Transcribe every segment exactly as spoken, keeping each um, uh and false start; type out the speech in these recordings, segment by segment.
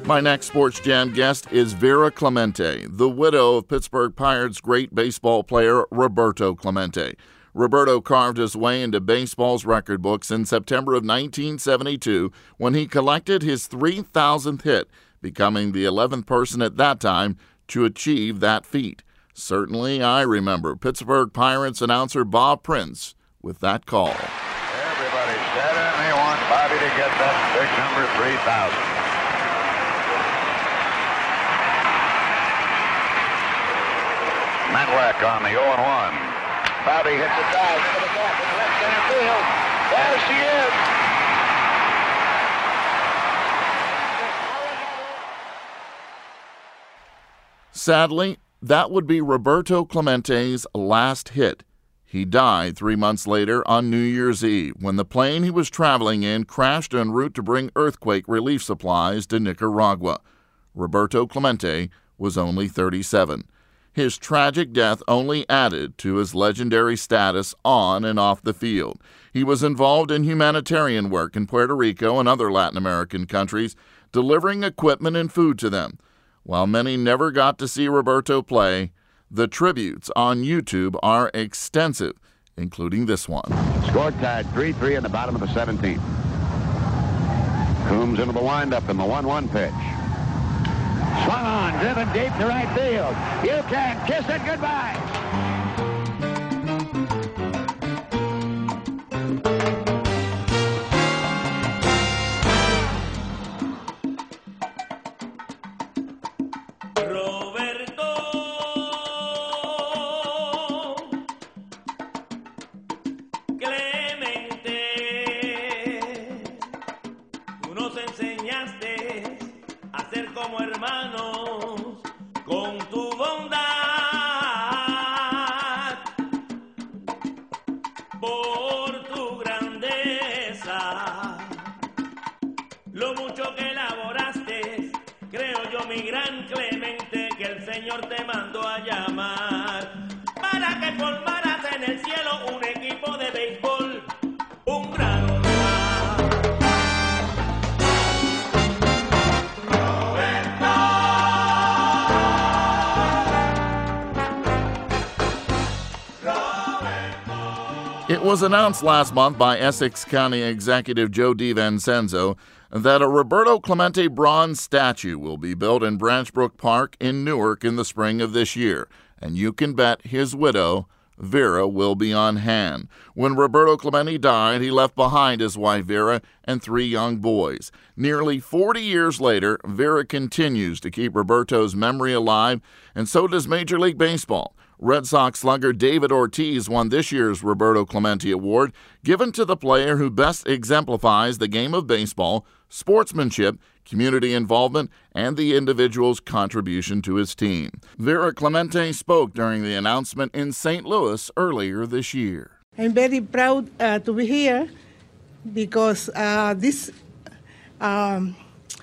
My next Sports Jam guest is Vera Clemente, the widow of Pittsburgh Pirates great baseball player Roberto Clemente. Roberto carved his way into baseball's record books in September of nineteen seventy-two when he collected his three thousandth hit, becoming the eleventh person at that time to achieve that feat. Certainly, I remember Pittsburgh Pirates announcer Bob Prince with that call. Everybody said it, and they want Bobby to get that big number three thousand. Matlack on the oh and one. Bobby hits a dive into the gap in the left center field. There she is. Sadly, that would be Roberto Clemente's last hit. He died three months later on New Year's Eve when the plane he was traveling in crashed en route to bring earthquake relief supplies to Nicaragua. Roberto Clemente was only thirty-seven. His tragic death only added to his legendary status on and off the field. He was involved in humanitarian work in Puerto Rico and other Latin American countries, delivering equipment and food to them. While many never got to see Roberto play, the tributes on YouTube are extensive, including this one. Score tied three three in the bottom of the seventeenth. Coombs into the windup in the one one pitch. Swung on, driven deep to right field. You can kiss it goodbye. Roberto, Clemente, tú nos enseñaste a ser como hermanos con tu bondad, por tu grandeza, lo mucho que elaboraste, creo yo mi gran Clemente, que el Señor te mandó a llamar para que formaras en el cielo un equipo de béisbol, un gran It was announced last month by Essex County Executive Joe DiVincenzo that a Roberto Clemente bronze statue will be built in Branch Brook Park in Newark in the spring of this year, and you can bet his widow, Vera, will be on hand. When Roberto Clemente died, he left behind his wife Vera and three young boys. Nearly forty years later, Vera continues to keep Roberto's memory alive, and so does Major League Baseball. Red Sox slugger David Ortiz won this year's Roberto Clemente Award, given to the player who best exemplifies the game of baseball, sportsmanship, community involvement, and the individual's contribution to his team. Vera Clemente spoke during the announcement in Saint Louis earlier this year. I'm very proud uh, to be here because uh, this um,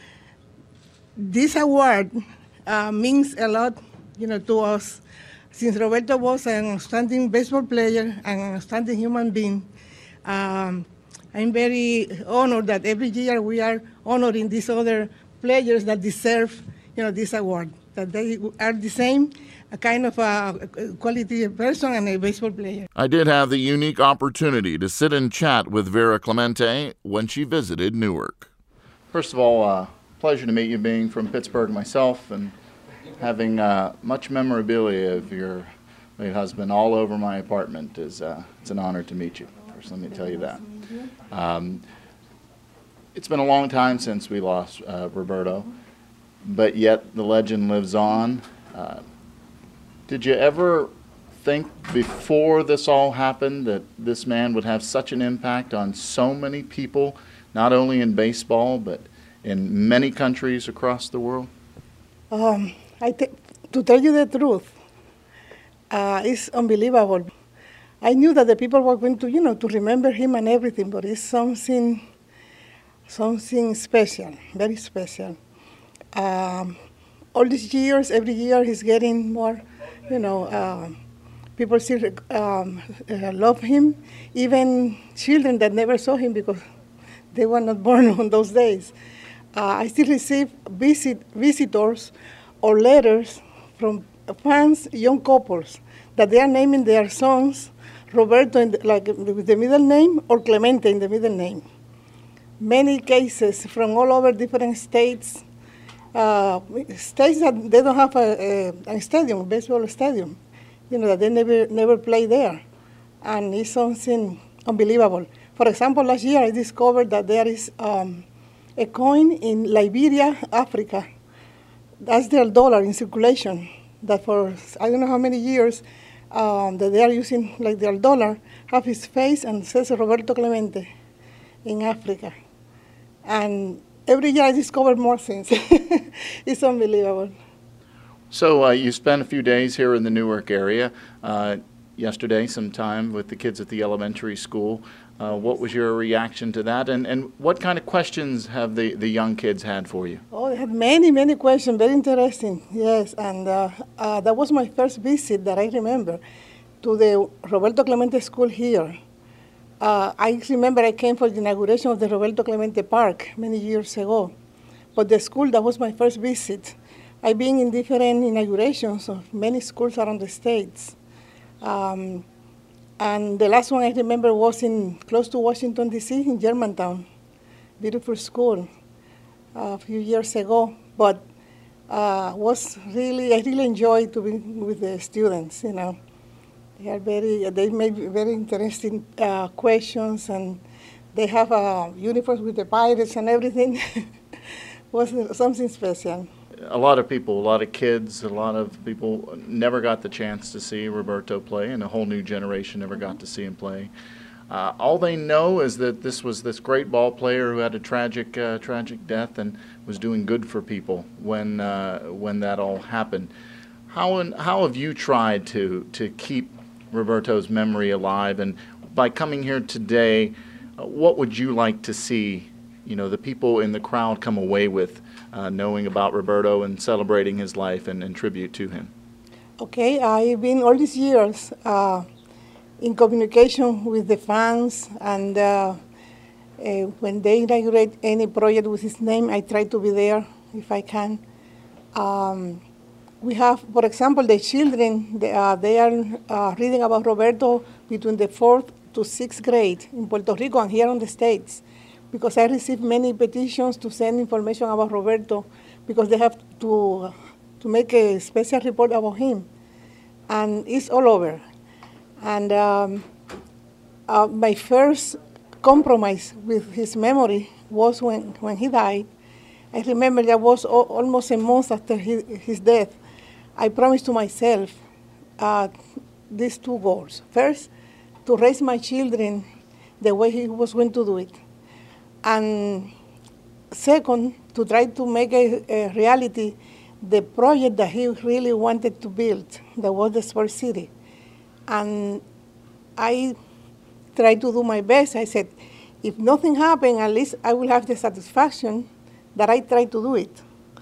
this award uh, means a lot, you know, to us. Since Roberto was an outstanding baseball player and an outstanding human being, um, I'm very honored that every year we are honoring these other players that deserve, you know, this award. That they are the same, a kind of a quality person and a baseball player. I did have the unique opportunity to sit and chat with Vera Clemente when she visited Newark. First of all, uh, pleasure to meet you, being from Pittsburgh myself, and having uh, much memorabilia of your late husband all over my apartment is uh, it's an honor to meet you. First, let me tell you that. Um, it's been a long time since we lost uh, Roberto, but yet the legend lives on. Uh, did you ever think before this all happened that this man would have such an impact on so many people, not only in baseball, but in many countries across the world? Um, I t- to tell you the truth, uh, it's unbelievable. I knew that the people were going to, you know, to remember him and everything, but it's something, something special, very special. Um, all these years, every year, he's getting more, you know, uh, people still um, uh, love him, even children that never saw him because they were not born on those days. uh, I still receive visit visitors or letters from fans, young couples, that they are naming their sons Roberto in the, like with the middle name or Clemente in the middle name. Many cases from all over different states, uh, states that they don't have a, a, a stadium, a baseball stadium, you know, that they never never play there, and it's something unbelievable. For example, last year I discovered that there is um, a coin in Liberia, Africa. That's their dollar in circulation. That for I don't know how many years um, that they are using like their dollar, have his face and says Roberto Clemente in Africa. And every year I discover more things. It's unbelievable. So uh, you spent a few days here in the Newark area. Uh, yesterday, some time with the kids at the elementary school. Uh, what was your reaction to that? And, and what kind of questions have the, the young kids had for you? Oh, they had many, many questions. Very interesting, yes. And uh, uh, that was my first visit that I remember to the Roberto Clemente School here. Uh, I remember I came for the inauguration of the Roberto Clemente Park many years ago. But the school, that was my first visit. I've been in different inaugurations of many schools around the States. Um, and the last one I remember was in close to Washington, D C, in Germantown. Beautiful school uh, a few years ago. But uh, was really, I really enjoyed to be with the students, you know. They are very, they make very interesting uh, questions, and they have uh, uniforms with the pirates and everything. Was something special. A lot of people, a lot of kids, a lot of people never got the chance to see Roberto play, and a whole new generation never got to see him play. Uh, all they know is that this was this great ball player who had a tragic, uh, tragic death and was doing good for people when uh, when that all happened. How and how have you tried to to keep Roberto's memory alive? And by coming here today, uh, what would you like to see, you know, the people in the crowd come away with, uh, knowing about Roberto and celebrating his life and, and tribute to him? Okay, I've been all these years uh, in communication with the fans, and uh, uh, when they inaugurate any project with his name, I try to be there if I can. Um, We have, for example, the children, they, uh, they are uh, reading about Roberto between the fourth to sixth grade in Puerto Rico and here in the States, because I received many petitions to send information about Roberto, because they have to, to make a special report about him. And it's all over. And um, uh, my first compromise with his memory was when, when he died. I remember that was o- almost a month after his, his death. I promised to myself uh, these two goals. First, to raise my children the way he was going to do it. And second, to try to make a, a reality the project that he really wanted to build, that was the Sports City. And I tried to do my best. I said, if nothing happened, at least I will have the satisfaction that I tried to do it.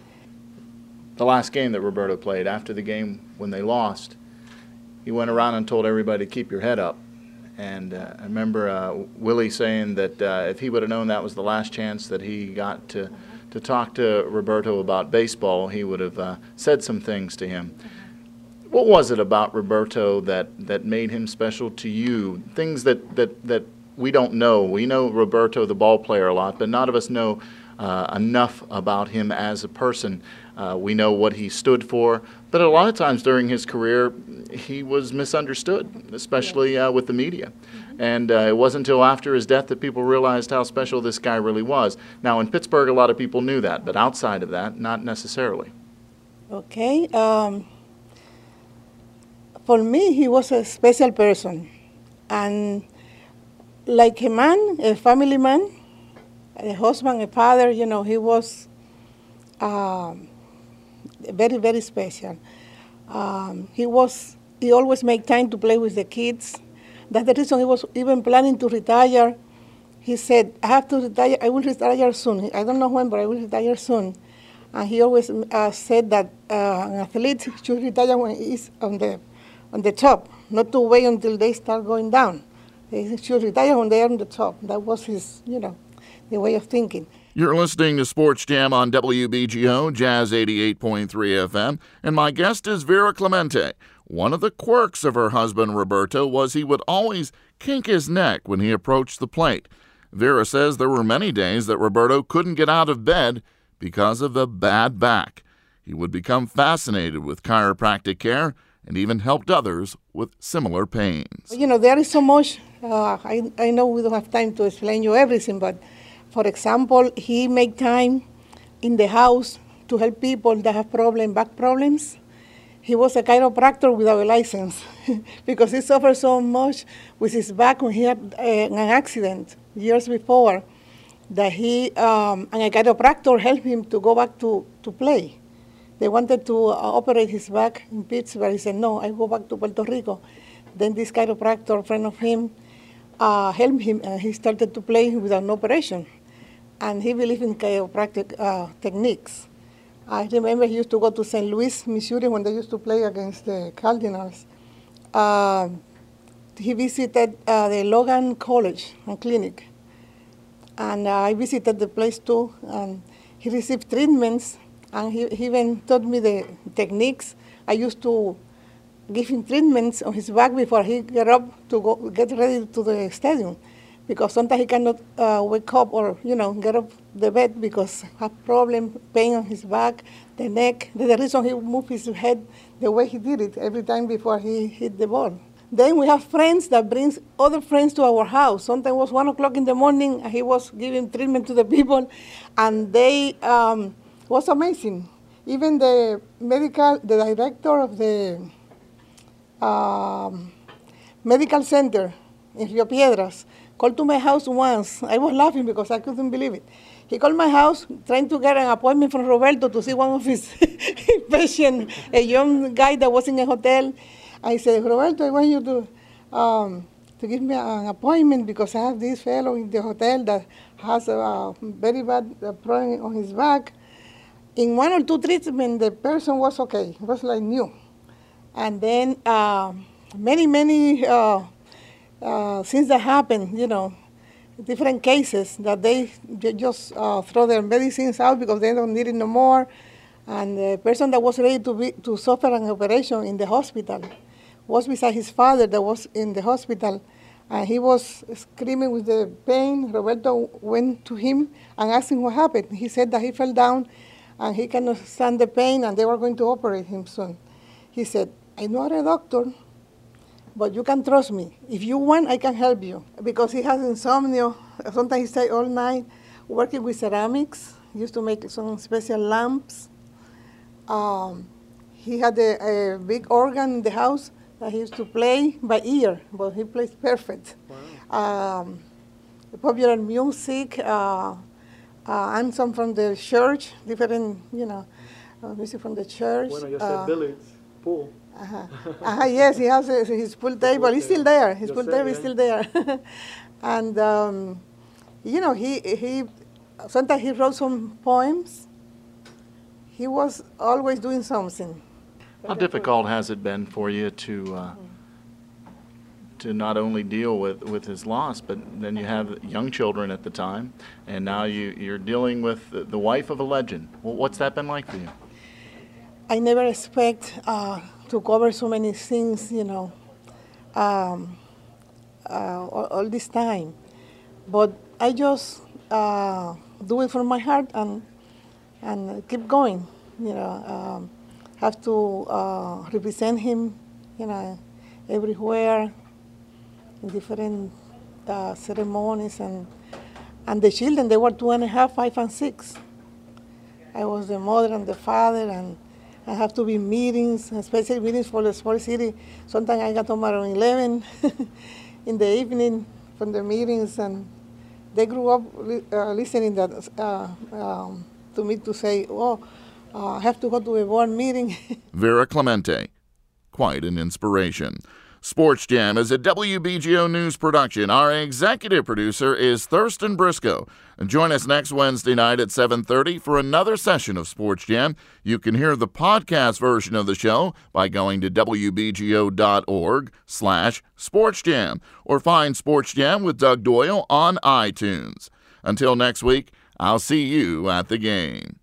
The last game that Roberto played, after the game when they lost, he went around and told everybody to keep your head up. And uh, I remember uh, Willie saying that uh, if he would have known that was the last chance that he got to, to talk to Roberto about baseball, he would have uh, said some things to him. What was it about Roberto that, that made him special to you? Things that, that, that we don't know. We know Roberto, the ball player, a lot, but none of us know uh, enough about him as a person. Uh, we know what he stood for, but a lot of times during his career, he was misunderstood, especially uh, with the media. Mm-hmm. And uh, it wasn't until after his death that people realized how special this guy really was. Now, in Pittsburgh, a lot of people knew that, but outside of that, not necessarily. Okay. Um, for me, he was a special person. And like a man, a family man, a husband, a father, you know, he was um, very, very special. Um, he was, he always made time to play with the kids. That's the reason he was even planning to retire. He said, I have to retire, I will retire soon. I don't know when, but I will retire soon. And he always uh, said that uh, an athlete should retire when he's on the, on the top, not to wait until they start going down. They should retire when they are on the top. That was his, you know, the way of thinking. You're listening to Sports Jam on W B G O, Jazz eighty-eight point three F M, and my guest is Vera Clemente. One of the quirks of her husband, Roberto, was he would always kink his neck when he approached the plate. Vera says there were many days that Roberto couldn't get out of bed because of a bad back. He would become fascinated with chiropractic care and even helped others with similar pains. You know, there is so much. Uh, I, I know we don't have time to explain you everything, but for example, he make time in the house to help people that have problem, back problems. He was a chiropractor without a license because he suffered so much with his back when he had uh, an accident years before that he, um, and a chiropractor helped him to go back to, to play. They wanted to uh, operate his back in Pittsburgh. He said, no, I go back to Puerto Rico. Then this chiropractor, friend of him, uh, helped him, and he started to play without an operation. And he believed in chiropractic uh, techniques. I remember he used to go to Saint Louis, Missouri, when they used to play against the Cardinals. Uh, he visited uh, the Logan College and Clinic. And uh, I visited the place too. And he received treatments, and he, he even taught me the techniques. I used to give him treatments on his back before he get up to go get ready to the stadium, because sometimes he cannot uh, wake up or, you know, get up the bed because have problem, pain on his back, the neck. That's the reason he moved his head the way he did it every time before he hit the ball. Then we have friends that brings other friends to our house. Sometimes it was one o'clock in the morning, and he was giving treatment to the people, and they um, was amazing. Even the medical, the director of the um, medical center in Rio Piedras called to my house once. I was laughing because I couldn't believe it. He called my house trying to get an appointment from Roberto to see one of his patients, a young guy that was in a hotel. I said, Roberto, I want you to um, to give me an appointment because I have this fellow in the hotel that has a very bad problem on his back. In one or two treatments, the person was okay. It was like new. And then uh, many, many uh, uh, things that happened, you know, different cases that they, they just uh, throw their medicines out because they don't need it no more. And the person that was ready to be to suffer an operation in the hospital was beside his father that was in the hospital. And he was screaming with the pain. Roberto went to him and asked him what happened. He said that he fell down and he cannot stand the pain and they were going to operate him soon. He said, I'm not a doctor, but you can trust me. If you want, I can help you. Because he has insomnia. Sometimes he stays all night working with ceramics. He used to make some special lamps. Um, he had a, a big organ in the house that he used to play by ear, but he plays perfect. Wow. Um, popular music, uh, uh, and some from the church, different, you know, uh, music from the church. Bueno, yo sé uh, billiards, pool. Uh-huh. Uh-huh, yes, he has a, his pool table. He's still there. His Yo pool sé, table is yeah. still there. And, um, you know, he, he sometimes he wrote some poems. He was always doing something. How difficult has it been for you to uh, to not only deal with, with his loss, but then you have young children at the time, and now you, you're dealing with the, the wife of a legend. Well, what's that been like for you? I never expect uh, to cover so many things, you know, um, uh, all, all this time. But I just uh, do it from my heart and and keep going, you know. Um, have to uh, represent him, you know, everywhere, in different uh, ceremonies, and and the children, they were two and a half, five and six. I was the mother and the father, and I have to be meetings, especially meetings for the Sports City. Sometimes I got home around eleven in the evening from the meetings, and they grew up uh, listening that uh, um, to me to say, oh, Uh, I have to go to a board meeting. Vera Clemente, quite an inspiration. Sports Jam is a W B G O News production. Our executive producer is Thurston Briscoe. Join us next Wednesday night at seven thirty for another session of Sports Jam. You can hear the podcast version of the show by going to wbgo.org slash Sports Jam or find Sports Jam with Doug Doyle on iTunes. Until next week, I'll see you at the game.